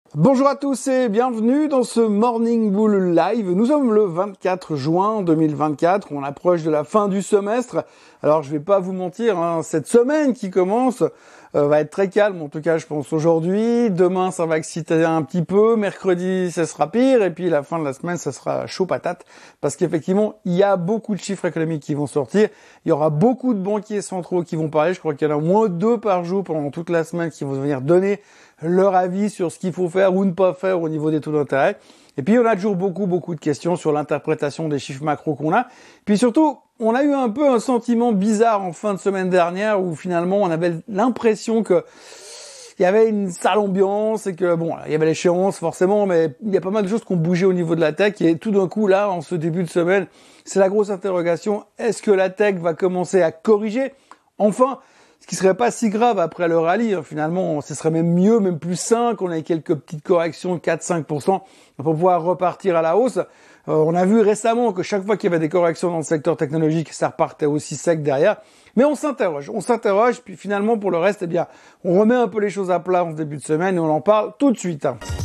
Bonjour à tous et bienvenue dans ce Morning Bull Live. Nous sommes le 24 juin 2024, on approche de la fin du semestre. Alors je vais pas vous mentir, cette semaine qui commence va être très calme, en tout cas je pense aujourd'hui. Demain ça va exciter un petit peu, mercredi ça sera pire et puis la fin de la semaine ça sera chaud patate. Parce qu'effectivement il y a beaucoup de chiffres économiques qui vont sortir, il y aura beaucoup de banquiers centraux qui vont parler, je crois qu'il y en a au moins 2 par jour pendant toute la semaine qui vont venir donner leur avis sur ce qu'il faut faire ou ne pas faire au niveau des taux d'intérêt. Et puis, on a toujours beaucoup de questions sur l'interprétation des chiffres macro qu'on a. Puis surtout, on a eu un peu un sentiment bizarre en fin de semaine dernière où finalement, on avait l'impression que il y avait une sale ambiance et que, bon, il y avait l'échéance forcément, mais il y a pas mal de choses qui ont bougé au niveau de la tech. Et tout d'un coup, là, en ce début de semaine, c'est la grosse interrogation. Est-ce que la tech va commencer à corriger? Enfin, ce qui serait pas si grave après le rallye, finalement, ce serait même mieux, même plus sain qu'on ait quelques petites corrections de 4-5% pour pouvoir repartir à la hausse. On a vu récemment que chaque fois qu'il y avait des corrections dans le secteur technologique, ça repartait aussi sec derrière. Mais on s'interroge, puis finalement pour le reste, on remet un peu les choses à plat en ce début de semaine et on en parle tout de suite.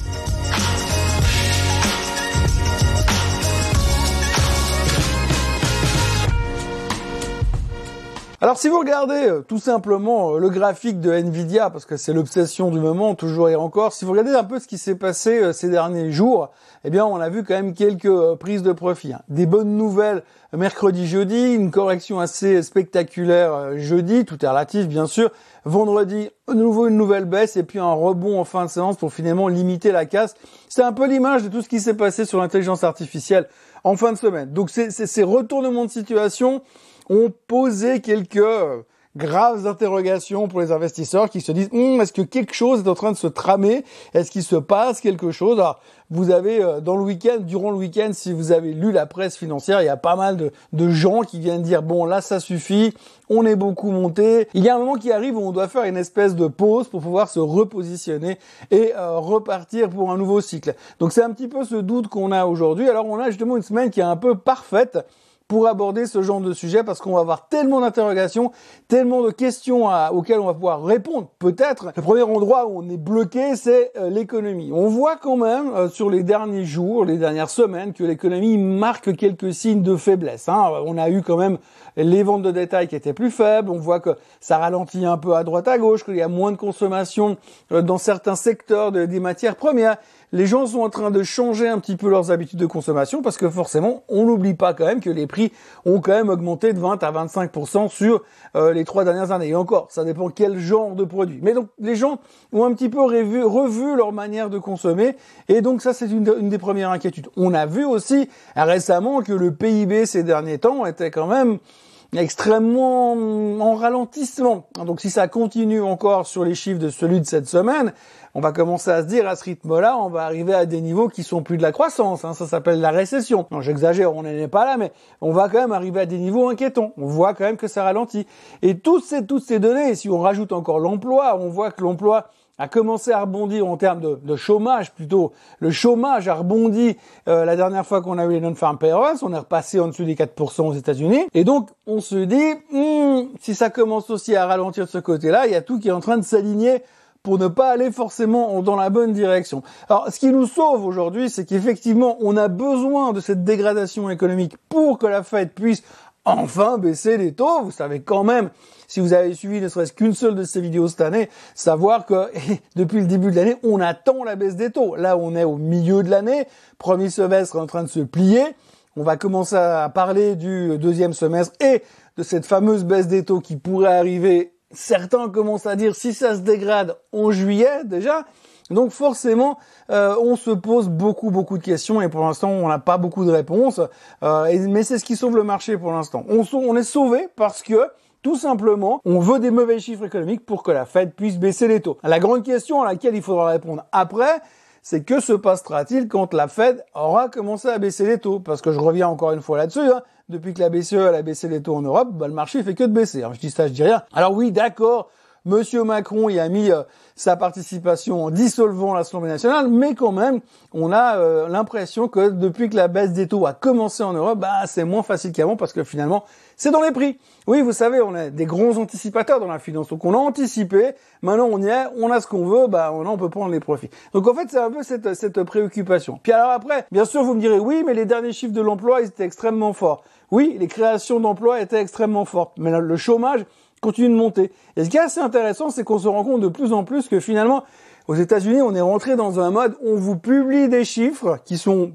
Alors si vous regardez tout simplement le graphique de Nvidia, parce que c'est l'obsession du moment, toujours et encore, si vous regardez un peu ce qui s'est passé ces derniers jours, on a vu quand même quelques prises de profit. Des bonnes nouvelles mercredi, jeudi, une correction assez spectaculaire jeudi, tout est relatif bien sûr. Vendredi, de nouveau une nouvelle baisse et puis un rebond en fin de séance pour finalement limiter la casse. C'est un peu l'image de tout ce qui s'est passé sur l'intelligence artificielle en fin de semaine. Donc ces retournements de situation ont posé quelques graves interrogations pour les investisseurs qui se disent est-ce que quelque chose est en train de se tramer? Est-ce qu'il se passe quelque chose? Alors, vous avez durant le week-end, si vous avez lu la presse financière, il y a pas mal de gens qui viennent dire bon là ça suffit, on est beaucoup monté. Il y a un moment qui arrive où on doit faire une espèce de pause pour pouvoir se repositionner et repartir pour un nouveau cycle. Donc c'est un petit peu ce doute qu'on a aujourd'hui. Alors on a justement une semaine qui est un peu parfaite pour aborder ce genre de sujet parce qu'on va avoir tellement d'interrogations, tellement de questions auxquelles on va pouvoir répondre. Peut-être, le premier endroit où on est bloqué, c'est l'économie. On voit quand même sur les derniers jours, les dernières semaines, que l'économie marque quelques signes de faiblesse. On a eu quand même les ventes de détail qui étaient plus faibles, on voit que ça ralentit un peu à droite à gauche, qu'il y a moins de consommation dans certains secteurs des matières premières. Les gens sont en train de changer un petit peu leurs habitudes de consommation parce que forcément, on n'oublie pas quand même que les prix ont quand même augmenté de 20 à 25% sur les 3 dernières années. Et encore, ça dépend quel genre de produit. Mais donc, les gens ont un petit peu revu leur manière de consommer. Et donc, ça, c'est une des premières inquiétudes. On a vu aussi récemment que le PIB ces derniers temps était quand même extrêmement en ralentissement. Donc si ça continue encore sur les chiffres de celui de cette semaine, on va commencer à se dire à ce rythme-là, on va arriver à des niveaux qui sont plus de la croissance. Ça s'appelle la récession. Non, j'exagère, on n'en est pas là, mais on va quand même arriver à des niveaux inquiétants. On voit quand même que ça ralentit. Et toutes ces données, si on rajoute encore l'emploi, on voit que l'emploi a commencé à rebondir en termes de chômage plutôt. Le chômage a rebondi la dernière fois qu'on a eu les non-farm payrolls, on est repassé en dessous des 4% aux États-Unis. Et donc, on se dit, si ça commence aussi à ralentir de ce côté-là, il y a tout qui est en train de s'aligner pour ne pas aller forcément dans la bonne direction. Alors, ce qui nous sauve aujourd'hui, c'est qu'effectivement, on a besoin de cette dégradation économique pour que la Fed puisse enfin baisser les taux. Vous savez quand même, si vous avez suivi ne serait-ce qu'une seule de ces vidéos cette année, savoir que depuis le début de l'année, on attend la baisse des taux. Là, on est au milieu de l'année, premier semestre est en train de se plier. On va commencer à parler du deuxième semestre et de cette fameuse baisse des taux qui pourrait arriver. Certains commencent à dire si ça se dégrade en juillet déjà. Donc forcément, on se pose beaucoup de questions et pour l'instant, on n'a pas beaucoup de réponses. Mais c'est ce qui sauve le marché pour l'instant. On est sauvé parce que tout simplement, on veut des mauvais chiffres économiques pour que la Fed puisse baisser les taux. La grande question à laquelle il faudra répondre après, c'est que se passera-t-il quand la Fed aura commencé à baisser les taux? Parce que je reviens encore une fois là-dessus, depuis que la BCE a baissé les taux en Europe, le marché fait que de baisser. Je dis ça, je dis rien. Alors oui, d'accord, Monsieur Macron y a mis sa participation en dissolvant l'Assemblée nationale, mais quand même, on a l'impression que depuis que la baisse des taux a commencé en Europe, c'est moins facile qu'avant parce que finalement, c'est dans les prix. Oui, vous savez, on est des grands anticipateurs dans la finance, donc on a anticipé, maintenant on y est, on a ce qu'on veut, maintenant on peut prendre les profits. Donc en fait, c'est un peu cette préoccupation. Puis alors après, bien sûr, vous me direz, oui, mais les derniers chiffres de l'emploi, ils étaient extrêmement forts. Oui, les créations d'emplois étaient extrêmement fortes, mais le chômage continue de monter. Et ce qui est assez intéressant, c'est qu'on se rend compte de plus en plus que finalement, aux États-Unis, on est rentré dans un mode où on vous publie des chiffres qui sont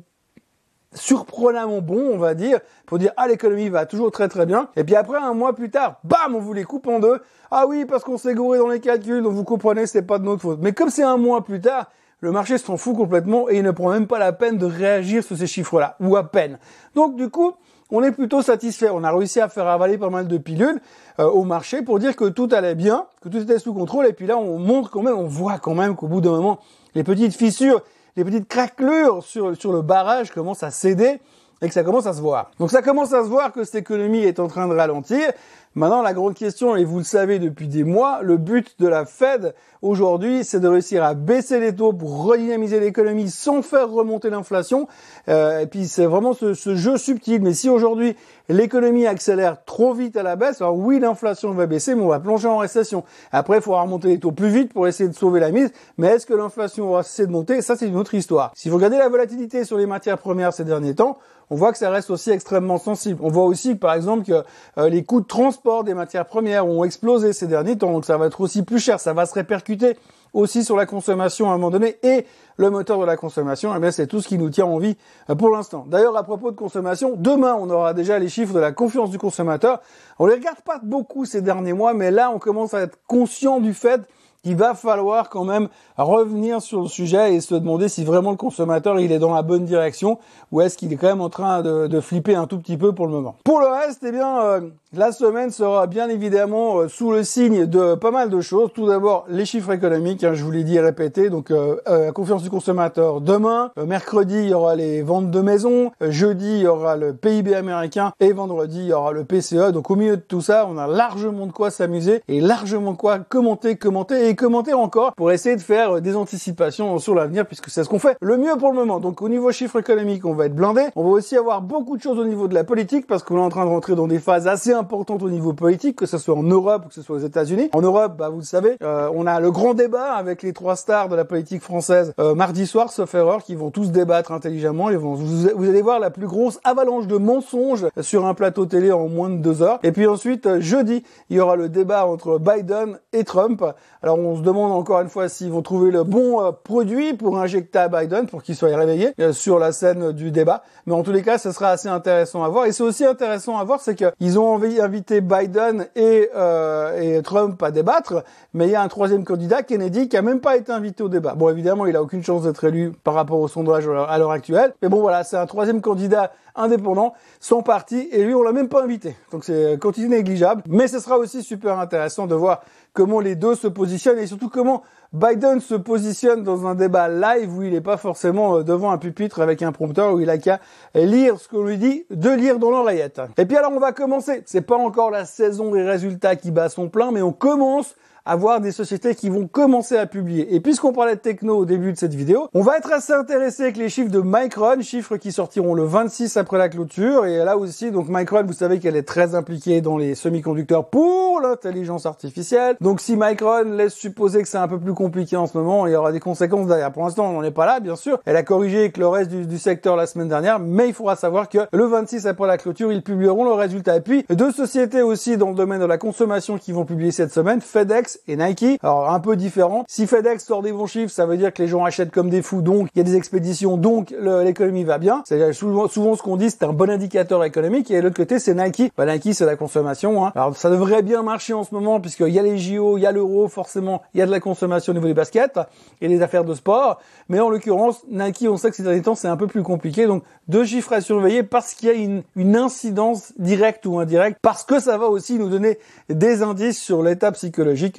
surprenamment bons, on va dire, pour dire l'économie va toujours très très bien. Et puis après, un mois plus tard, bam, on vous les coupe en deux. Ah oui, parce qu'on s'est gouré dans les calculs, donc vous comprenez, c'est pas de notre faute. Mais comme c'est un mois plus tard, le marché s'en fout complètement et il ne prend même pas la peine de réagir sur ces chiffres-là, ou à peine. Donc du coup, on est plutôt satisfait. On a réussi à faire avaler pas mal de pilules au marché pour dire que tout allait bien, que tout était sous contrôle. Et puis là, on voit quand même qu'au bout d'un moment, les petites fissures, les petites craquelures sur le barrage commencent à céder et que ça commence à se voir. Donc ça commence à se voir que cette économie est en train de ralentir. Maintenant, la grande question, et vous le savez depuis des mois, le but de la Fed aujourd'hui, c'est de réussir à baisser les taux pour redynamiser l'économie sans faire remonter l'inflation. Et puis c'est vraiment ce jeu subtil. Mais si aujourd'hui l'économie accélère trop vite à la baisse, alors oui, l'inflation va baisser, mais on va plonger en récession. Après, il faudra remonter les taux plus vite pour essayer de sauver la mise. Mais est-ce que l'inflation aura cessé de monter? Ça, c'est une autre histoire. Si vous regardez la volatilité sur les matières premières ces derniers temps, on voit que ça reste aussi extrêmement sensible. On voit aussi, par exemple, que les coûts de transport des matières premières ont explosé ces derniers temps, donc ça va être aussi plus cher, ça va se répercuter aussi sur la consommation à un moment donné, et le moteur de la consommation, c'est tout ce qui nous tient en vie pour l'instant. D'ailleurs, à propos de consommation, demain, on aura déjà les chiffres de la confiance du consommateur. On les regarde pas beaucoup ces derniers mois, mais là, on commence à être conscient du fait qu'il va falloir quand même revenir sur le sujet et se demander si vraiment le consommateur il est dans la bonne direction ou est-ce qu'il est quand même en train de flipper un tout petit peu pour le moment. Pour le reste, la semaine sera bien évidemment sous le signe de pas mal de choses. Tout d'abord, les chiffres économiques, je vous l'ai dit et répété, donc la confiance du consommateur demain. Mercredi, il y aura les ventes de maisons. Jeudi, il y aura le PIB américain et vendredi, il y aura le PCE. Donc au milieu de tout ça, on a largement de quoi s'amuser et largement de quoi commenter encore pour essayer de faire des anticipations sur l'avenir puisque c'est ce qu'on fait le mieux pour le moment. Donc au niveau chiffres économiques, on va être blindé. On va aussi avoir beaucoup de choses au niveau de la politique parce qu'on est en train de rentrer dans des phases assez importantes au niveau politique, que ce soit en Europe ou que ce soit aux États-Unis. En Europe, vous le savez, on a le grand débat avec les 3 stars de la politique française mardi soir, sauf erreur, qui vont tous débattre intelligemment. Vous allez voir la plus grosse avalanche de mensonges sur un plateau télé en moins de 2 heures. Et puis ensuite, jeudi, il y aura le débat entre Biden et Trump. Alors on se demande encore une fois s'ils vont trouver le bon produit pour injecter à Biden pour qu'il soit réveillé sur la scène du débat. Mais en tous les cas, ce sera assez intéressant à voir. Et c'est aussi intéressant à voir, c'est qu'ils ont invité Biden et Trump à débattre, mais il y a un troisième candidat, Kennedy, qui a même pas été invité au débat. Bon, évidemment, il a aucune chance d'être élu par rapport au sondage à l'heure actuelle. Mais bon, voilà, c'est un troisième candidat indépendant, son parti, et lui, on l'a même pas invité. Donc c'est quantité négligeable. Mais ce sera aussi super intéressant de voir comment les deux se positionnent et surtout comment Biden se positionne dans un débat live où il n'est pas forcément devant un pupitre avec un prompteur où il a qu'à lire ce qu'on lui dit, de lire dans l'oreillette. Et puis alors on va commencer. C'est pas encore la saison des résultats qui bat son plein, mais on commence à voir des sociétés qui vont commencer à publier. Et puisqu'on parlait de techno au début de cette vidéo, on va être assez intéressé avec les chiffres de Micron, chiffres qui sortiront le 26 après la clôture. Et là aussi, donc Micron, vous savez qu'elle est très impliquée dans les semi-conducteurs pour l'intelligence artificielle. Donc si Micron laisse supposer que c'est un peu plus compliqué en ce moment, il y aura des conséquences derrière. Pour l'instant, on n'en est pas là, bien sûr. Elle a corrigé avec le reste du secteur la semaine dernière, mais il faudra savoir que le 26 après la clôture, ils publieront le résultat. Et puis, 2 sociétés aussi dans le domaine de la consommation qui vont publier cette semaine, FedEx et Nike. Alors un peu différent. Si FedEx sort des bons chiffres, ça veut dire que les gens achètent comme des fous, donc il y a des expéditions, donc l'économie va bien. C'est souvent ce qu'on dit, c'est un bon indicateur économique. Et de l'autre côté, c'est Nike. Nike, c'est la consommation. Alors ça devrait bien marcher en ce moment puisqu'il y a les JO, il y a l'euro, forcément, il y a de la consommation au niveau des baskets et des affaires de sport. Mais en l'occurrence, Nike, on sait que ces derniers temps, c'est un peu plus compliqué. Donc 2 chiffres à surveiller parce qu'il y a une incidence directe ou indirecte, parce que ça va aussi nous donner des indices sur l'état psychologique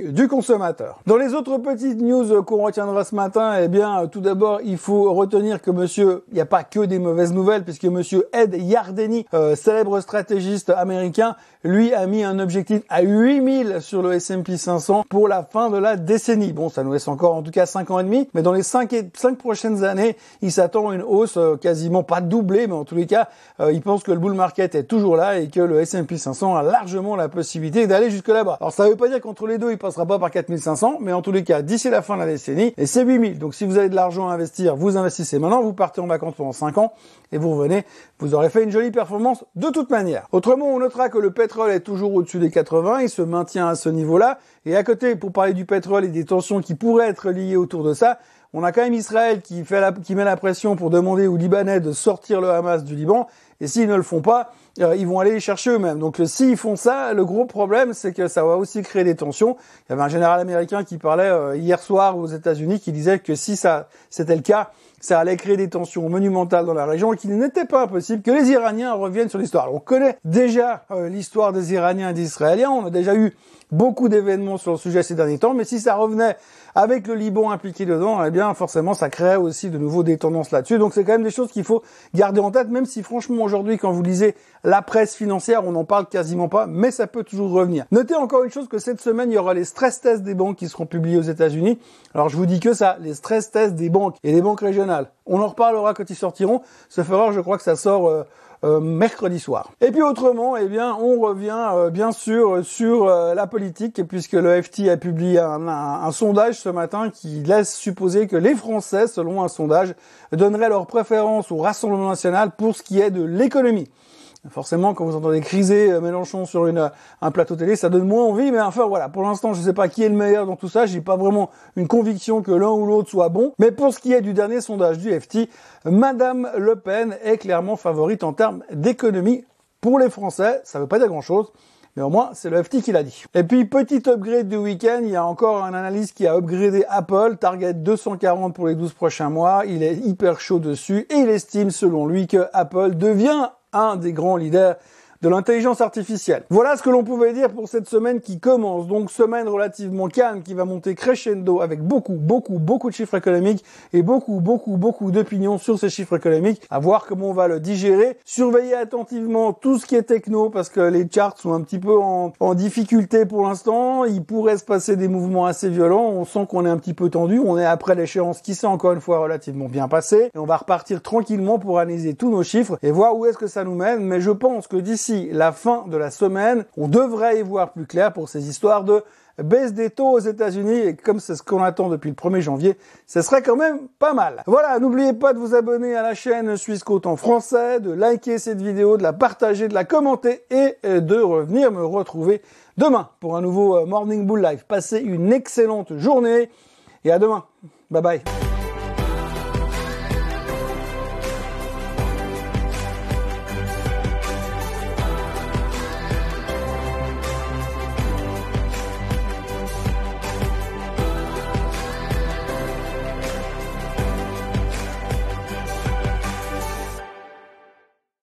psychologique du consommateur. Dans les autres petites news qu'on retiendra ce matin, eh bien, tout d'abord, il faut retenir que il n'y a pas que des mauvaises nouvelles, puisque monsieur Ed Yardeni, célèbre stratégiste américain, lui a mis un objectif à 8000 sur le S&P 500 pour la fin de la décennie. Bon, ça nous laisse encore en tout cas 5 ans et demi, mais dans les 5 prochaines années, il s'attend à une hausse quasiment pas doublée, mais en tous les cas, il pense que le bull market est toujours là et que le S&P 500 a largement la possibilité d'aller jusque là-bas. Alors ça veut pas dire qu'entre les deux, il passera pas par 4500, mais en tous les cas, d'ici la fin de la décennie, et c'est 8000. Donc si vous avez de l'argent à investir, vous investissez maintenant, vous partez en vacances pendant 5 ans, et vous revenez, vous aurez fait une jolie performance de toute manière. Autrement, on notera que le pétrole est toujours au-dessus des 80, il se maintient à ce niveau-là, et à côté, pour parler du pétrole et des tensions qui pourraient être liées autour de ça, on a quand même Israël qui met la pression pour demander aux Libanais de sortir le Hamas du Liban, et s'ils ne le font pas, ils vont aller les chercher eux-mêmes. Donc s'ils font ça, le gros problème, c'est que ça va aussi créer des tensions. Il y avait un général américain qui parlait hier soir aux États-Unis, qui disait que si ça c'était le cas, ça allait créer des tensions monumentales dans la région et qu'il n'était pas impossible que les Iraniens reviennent sur l'histoire. Alors, on connaît déjà l'histoire des Iraniens et des Israéliens, on a déjà eu beaucoup d'événements sur le sujet ces derniers temps, mais si ça revenait avec le Liban impliqué dedans, eh bien forcément ça créait aussi de nouveau des tendances là-dessus. Donc c'est quand même des choses qu'il faut garder en tête, même si franchement aujourd'hui quand vous lisez la presse financière, on n'en parle quasiment pas, mais ça peut toujours revenir. Notez encore une chose, que cette semaine il y aura les stress tests des banques qui seront publiés aux États-Unis. Alors je vous dis que ça, les stress tests des banques et des banques régionales. On en reparlera quand ils sortiront. Ce fera, je crois que ça sort mercredi soir. Et puis autrement, eh bien, on revient bien sûr sur la politique, puisque le FT a publié un sondage ce matin qui laisse supposer que les Français, selon un sondage, donneraient leur préférence au Rassemblement national pour ce qui est de l'économie. Forcément, quand vous entendez criser Mélenchon sur un plateau télé, ça donne moins envie, mais enfin voilà, pour l'instant, je ne sais pas qui est le meilleur dans tout ça, j'ai pas vraiment une conviction que l'un ou l'autre soit bon, mais pour ce qui est du dernier sondage du FT, Madame Le Pen est clairement favorite en termes d'économie pour les Français. Ça veut pas dire grand-chose, mais au moins, c'est le FT qui l'a dit. Et puis, petit upgrade du week-end, il y a encore un analyste qui a upgradé Apple, target 240 pour les 12 prochains mois, il est hyper chaud dessus, et il estime, selon lui, que Apple devient un des grands leaders de l'intelligence artificielle. Voilà ce que l'on pouvait dire pour cette semaine qui commence. Donc semaine relativement calme qui va monter crescendo avec beaucoup de chiffres économiques et beaucoup d'opinions sur ces chiffres économiques. À voir comment on va le digérer. Surveillez attentivement tout ce qui est techno parce que les charts sont un petit peu en difficulté pour l'instant. Il pourrait se passer des mouvements assez violents. On sent qu'on est un petit peu tendu. On est après l'échéance qui s'est encore une fois relativement bien passée. Et on va repartir tranquillement pour analyser tous nos chiffres et voir où est-ce que ça nous mène. Mais je pense que d'ici la fin de la semaine, on devrait y voir plus clair pour ces histoires de baisse des taux aux États-Unis, et comme c'est ce qu'on attend depuis le 1er janvier, ce serait quand même pas mal. Voilà, n'oubliez pas de vous abonner à la chaîne Suisse Côte en français, de liker cette vidéo, de la partager, de la commenter et de revenir me retrouver demain pour un nouveau Morning Bull Live. Passez une excellente journée et à demain. Bye bye.